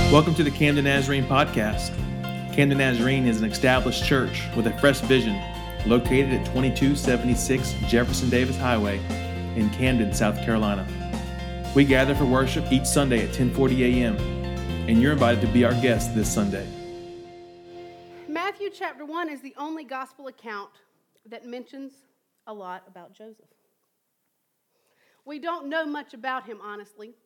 Welcome to the Camden Nazarene Podcast. Camden Nazarene is an established church with a fresh vision located at 2276 Jefferson Davis Highway in Camden, South Carolina. We gather for worship each Sunday at 10:40 a.m., and you're invited to be our guest this Sunday. Matthew chapter 1 is the only gospel account that mentions a lot about Joseph. We don't know much about him, honestly.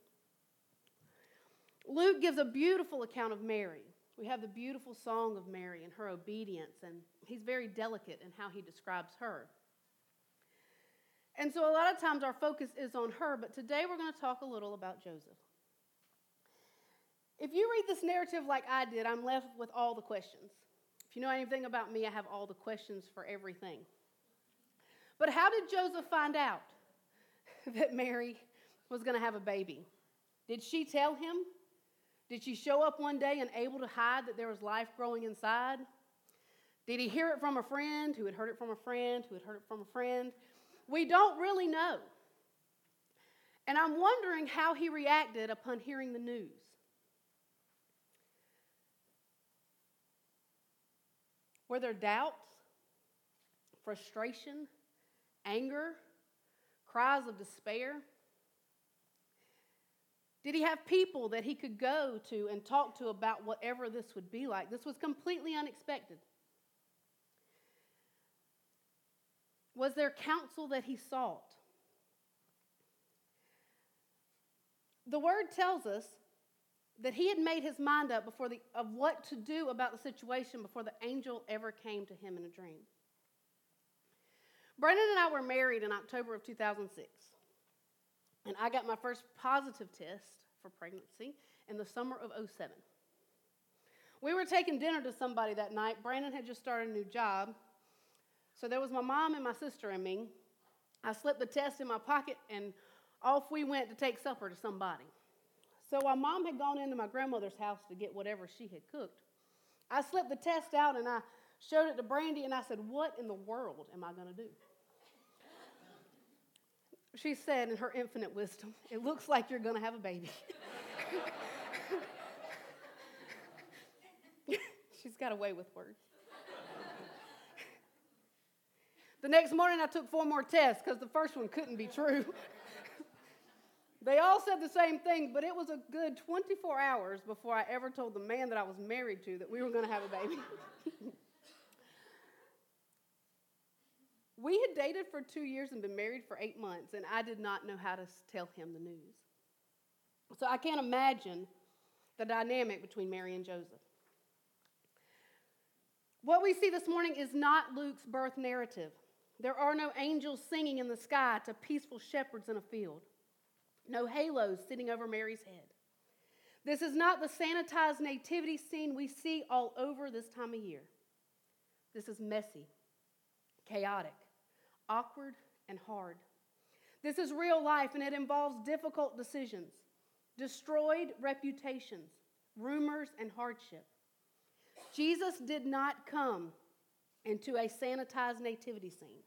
Luke gives a beautiful account of Mary. We have the beautiful song of Mary and her obedience, and he's very delicate in how he describes her. And so a lot of times our focus is on her, but today we're going to talk a little about Joseph. If you read this narrative like I did, I'm left with all the questions. If you know anything about me, I have all the questions for everything. But how did Joseph find out that Mary was going to have a baby? Did she tell him? Did she show up one day and able to hide that there was life growing inside? Did he hear it from a friend who had heard it from a friend who had heard it from a friend? We don't really know. And I'm wondering how he reacted upon hearing the news. Were there doubts, frustration, anger, cries of despair? Did he have people that he could go to and talk to about whatever this would be like? This was completely unexpected. Was there counsel that he sought? The word tells us that he had made his mind up of what to do about the situation before the angel ever came to him in a dream. Brendan and I were married in October of 2006. And I got my first positive test for pregnancy in the summer of 2007. We were taking dinner to somebody that night. Brandon had just started a new job. So there was my mom and my sister and me. I slipped the test in my pocket, and off we went to take supper to somebody. So while Mom had gone into my grandmother's house to get whatever she had cooked, I slipped the test out, and I showed it to Brandy, and I said, "What in the world am I going to do?" She said in her infinite wisdom, "It looks like you're going to have a baby." She's got a way with words. The next morning I took 4 more tests because the first one couldn't be true. They all said the same thing, but it was a good 24 hours before I ever told the man that I was married to that we were going to have a baby. We had dated for 2 years and been married for 8 months, and I did not know how to tell him the news. So I can't imagine the dynamic between Mary and Joseph. What we see this morning is not Luke's birth narrative. There are no angels singing in the sky to peaceful shepherds in a field. No halos sitting over Mary's head. This is not the sanitized nativity scene we see all over this time of year. This is messy, chaotic, awkward, and hard. This is real life, and it involves difficult decisions, destroyed reputations, rumors, and hardship. Jesus did not come into a sanitized nativity scene.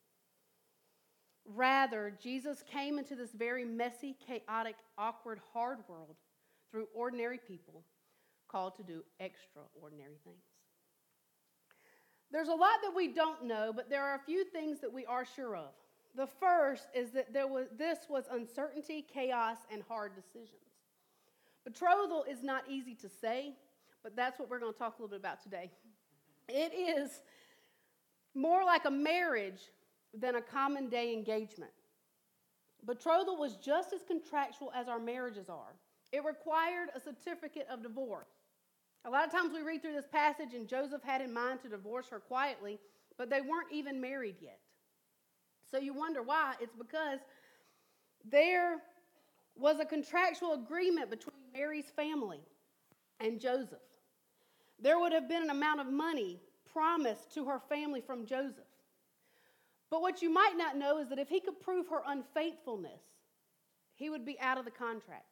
Rather, Jesus came into this very messy, chaotic, awkward, hard world through ordinary people called to do extraordinary things. There's a lot that we don't know, but there are a few things that we are sure of. The first is that this was uncertainty, chaos, and hard decisions. Betrothal is not easy to say, but that's what we're going to talk a little bit about today. It is more like a marriage than a common day engagement. Betrothal was just as contractual as our marriages are. It required a certificate of divorce. A lot of times we read through this passage and Joseph had in mind to divorce her quietly, but they weren't even married yet. So you wonder why. It's because there was a contractual agreement between Mary's family and Joseph. There would have been an amount of money promised to her family from Joseph. But what you might not know is that if he could prove her unfaithfulness, he would be out of the contract.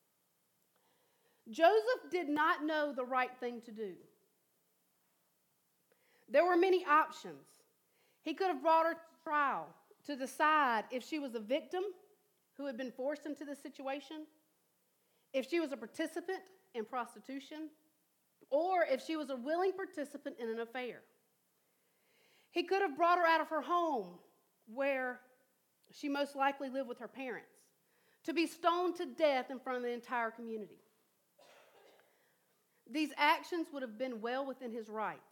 Joseph did not know the right thing to do. There were many options. He could have brought her to trial to decide if she was a victim who had been forced into this situation, if she was a participant in prostitution, or if she was a willing participant in an affair. He could have brought her out of her home, where she most likely lived with her parents, to be stoned to death in front of the entire community. These actions would have been well within his rights.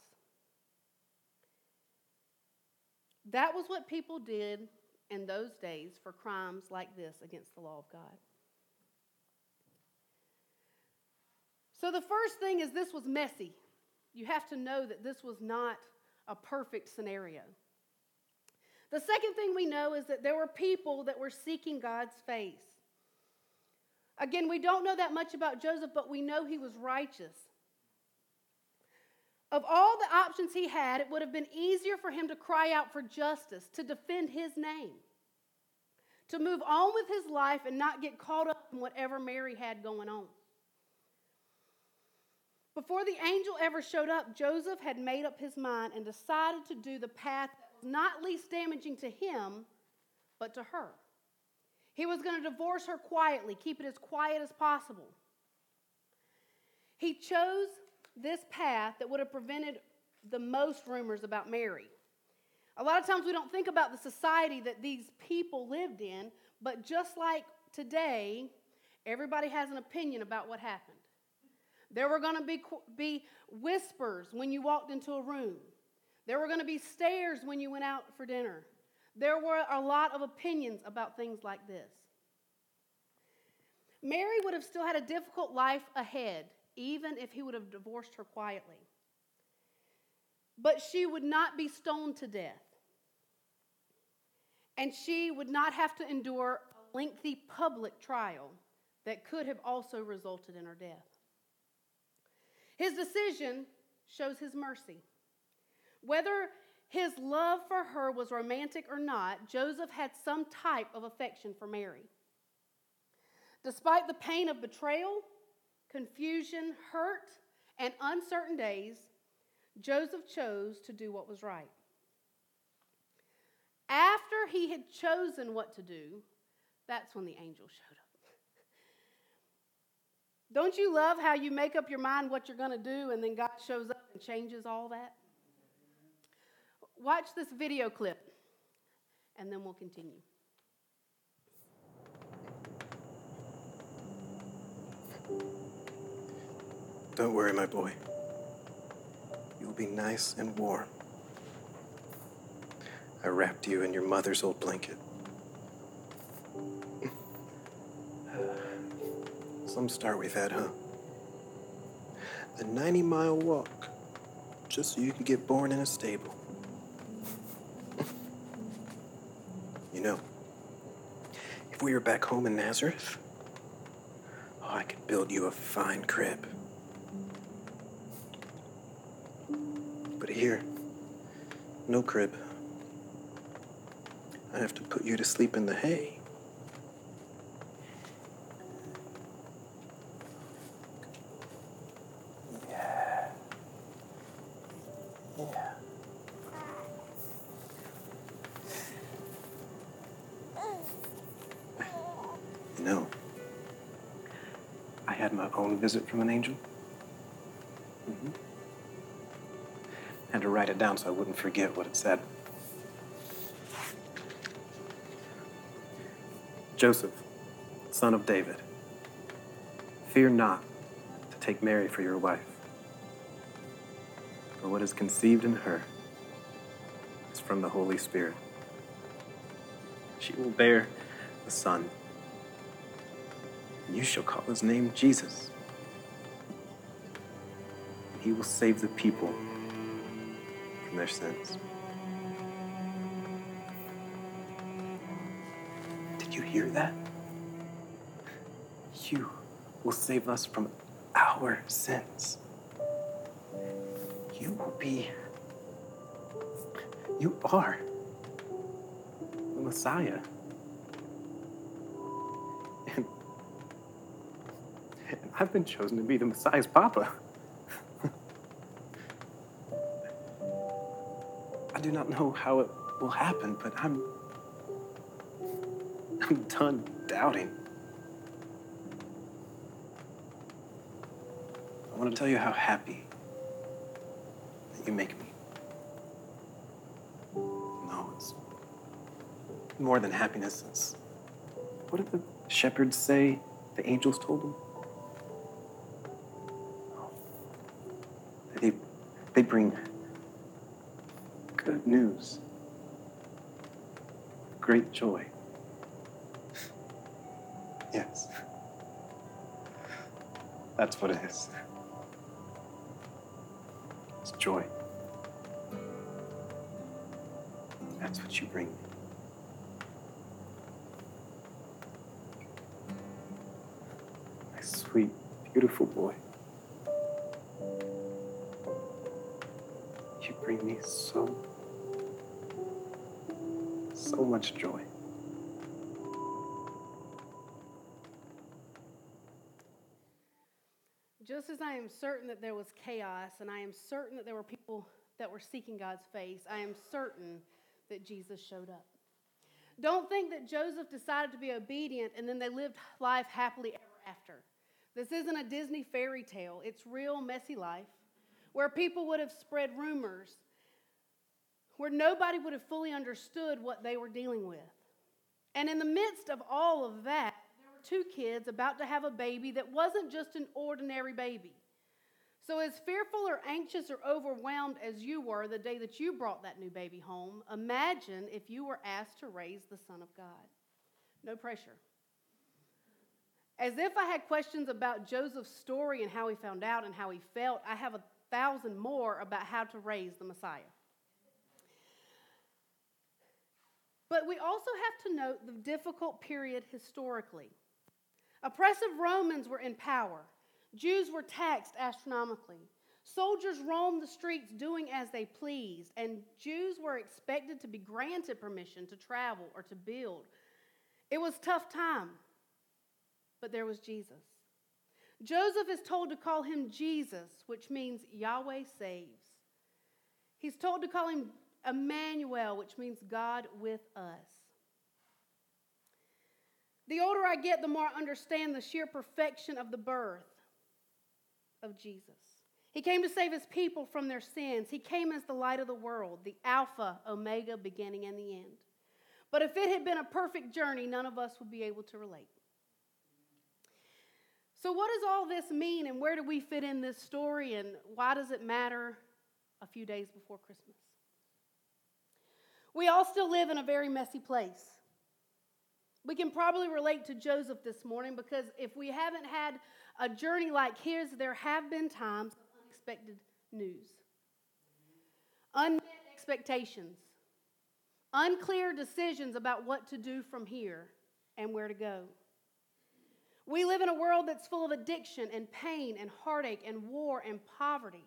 That was what people did in those days for crimes like this against the law of God. So the first thing is this was messy. You have to know that this was not a perfect scenario. The second thing we know is that there were people that were seeking God's face. Again, we don't know that much about Joseph, but we know he was righteous. Of all the options he had, it would have been easier for him to cry out for justice, to defend his name, to move on with his life and not get caught up in whatever Mary had going on. Before the angel ever showed up, Joseph had made up his mind and decided to do the path that was not least damaging to him, but to her. He was going to divorce her quietly, keep it as quiet as possible. He chose this path that would have prevented the most rumors about Mary. A lot of times we don't think about the society that these people lived in, but just like today, everybody has an opinion about what happened. There were going to be whispers when you walked into a room. There were going to be stares when you went out for dinner. There were a lot of opinions about things like this. Mary would have still had a difficult life ahead, even if he would have divorced her quietly. But she would not be stoned to death. And she would not have to endure a lengthy public trial that could have also resulted in her death. His decision shows his mercy. Whether his love for her was romantic or not, Joseph had some type of affection for Mary. Despite the pain of betrayal, confusion, hurt, and uncertain days, Joseph chose to do what was right. After he had chosen what to do, that's when the angel showed up. Don't you love how you make up your mind what you're going to do and then God shows up and changes all that? Watch this video clip and then we'll continue. Don't worry, my boy. You'll be nice and warm. I wrapped you in your mother's old blanket. Some start we've had, huh? A 90-mile walk, just so you can get born in a stable. You know, if we were back home in Nazareth, I could build you a fine crib. But here, no crib. I have to put you to sleep in the hay. Yeah. You know, I had my own visit from an angel. Had to write it down so I wouldn't forget what it said. Joseph, son of David, fear not to take Mary for your wife. For what is conceived in her is from the Holy Spirit. She will bear a son, and you shall call his name Jesus. He will save the people from their sins. Did you hear that? You will save us from our sins. You are the Messiah. And I've been chosen to be the Messiah's papa. I do not know how it will happen, but I'm done doubting. want to tell you how happy that you make me. No, it's more than happiness. It's, what did the shepherds say the angels told them? They bring good news, great joy. Yes, that's what it is. It's joy. That's what you bring me. My sweet, beautiful boy. You bring me so much joy. Just as I am certain that there was chaos, and I am certain that there were people that were seeking God's face, I am certain that Jesus showed up. Don't think that Joseph decided to be obedient and then they lived life happily ever after. This isn't a Disney fairy tale. It's real, messy life where people would have spread rumors, where nobody would have fully understood what they were dealing with. And in the midst of all of that, there were two kids about to have a baby that wasn't just an ordinary baby. So as fearful or anxious or overwhelmed as you were the day that you brought that new baby home, imagine if you were asked to raise the Son of God. No pressure. As if I had questions about Joseph's story and how he found out and how he felt, I have 1,000 more about how to raise the Messiah. But we also have to note the difficult period historically. Oppressive Romans were in power. Jews were taxed astronomically. Soldiers roamed the streets doing as they pleased, and Jews were expected to be granted permission to travel or to build. It was a tough time, but there was Jesus. Joseph is told to call him Jesus, which means Yahweh saves. He's told to call him Emmanuel, which means God with us. The older I get, the more I understand the sheer perfection of the birth of Jesus. He came to save his people from their sins. He came as the light of the world, the Alpha, Omega, beginning and the end. But if it had been a perfect journey, none of us would be able to relate. So what does all this mean, and where do we fit in this story, and why does it matter a few days before Christmas? We all still live in a very messy place. We can probably relate to Joseph this morning because if we haven't had a journey like his, there have been times of unexpected news, unmet expectations, unclear decisions about what to do from here and where to go. We live in a world that's full of addiction and pain and heartache and war and poverty.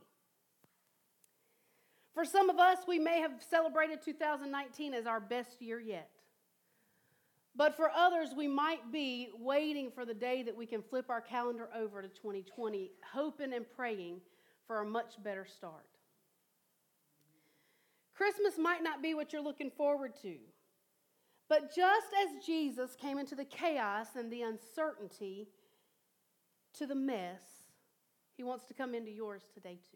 For some of us, we may have celebrated 2019 as our best year yet. But for others, we might be waiting for the day that we can flip our calendar over to 2020, hoping and praying for a much better start. Christmas might not be what you're looking forward to. But just as Jesus came into the chaos and the uncertainty, to the mess, he wants to come into yours today too.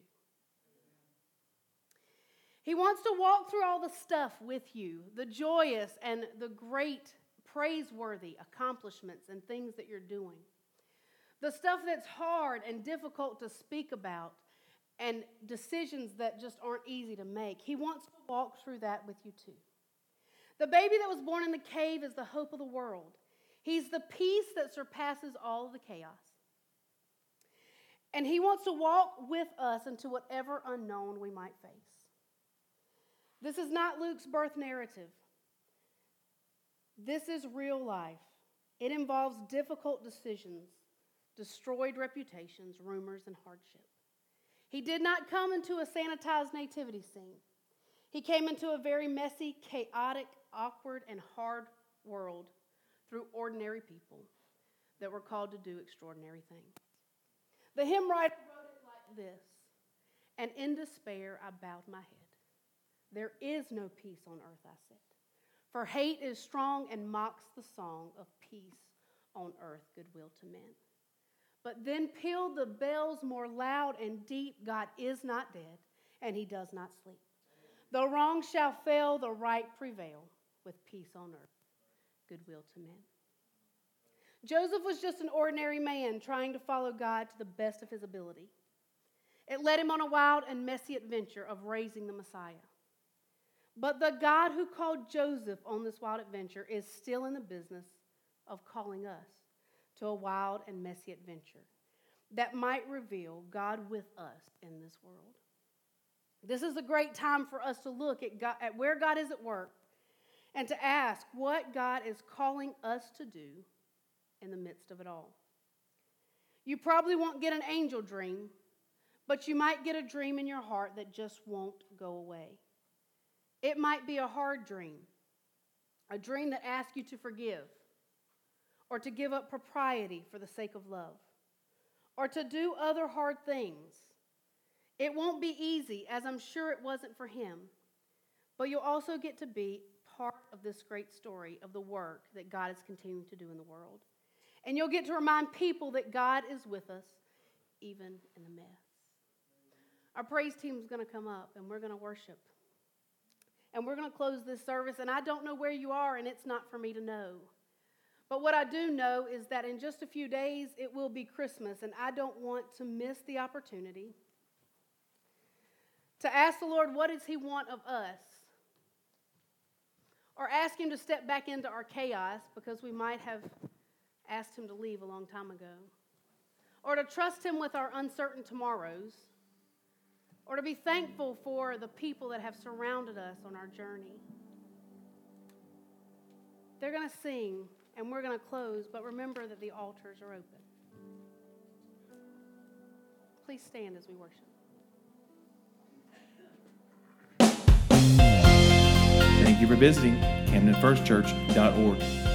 He wants to walk through all the stuff with you, the joyous and the great, praiseworthy accomplishments and things that you're doing. The stuff that's hard and difficult to speak about and decisions that just aren't easy to make. He wants to walk through that with you too. The baby that was born in the cave is the hope of the world. He's the peace that surpasses all of the chaos. And he wants to walk with us into whatever unknown we might face. This is not Luke's birth narrative. This is real life. It involves difficult decisions, destroyed reputations, rumors, and hardship. He did not come into a sanitized nativity scene. He came into a very messy, chaotic, awkward, and hard world through ordinary people that were called to do extraordinary things. The hymn writer wrote it like this: "And in despair I bowed my head. There is no peace on earth, I said. For hate is strong and mocks the song of peace on earth, goodwill to men. but then pealed the bells more loud and deep. God is not dead, and he does not sleep. The wrong shall fail, the right prevail, with peace on earth, goodwill to men. Joseph was just an ordinary man trying to follow God to the best of his ability. It led him on a wild and messy adventure of raising the Messiah. But the God who called Joseph on this wild adventure is still in the business of calling us to a wild and messy adventure that might reveal God with us in this world. This is a great time for us to look at God, at where God is at work, and to ask what God is calling us to do in the midst of it all. You probably won't get an angel dream, but you might get a dream in your heart that just won't go away. It might be a hard dream, a dream that asks you to forgive, or to give up propriety for the sake of love, or to do other hard things. It won't be easy, as I'm sure it wasn't for him, but you'll also get to be part of this great story of the work that God is continuing to do in the world. And you'll get to remind people that God is with us, even in the mess. Our praise team is going to come up, and we're going to worship. And we're going to close this service, and I don't know where you are, and it's not for me to know. But what I do know is that in just a few days, it will be Christmas, and I don't want to miss the opportunity to ask the Lord, what does he want of us? Or ask him to step back into our chaos, because we might have asked him to leave a long time ago. Or to trust him with our uncertain tomorrows. Or to be thankful for the people that have surrounded us on our journey. They're going to sing, and we're going to close, but remember that the altars are open. Please stand as we worship. Thank you for visiting CamdenFirstChurch.org.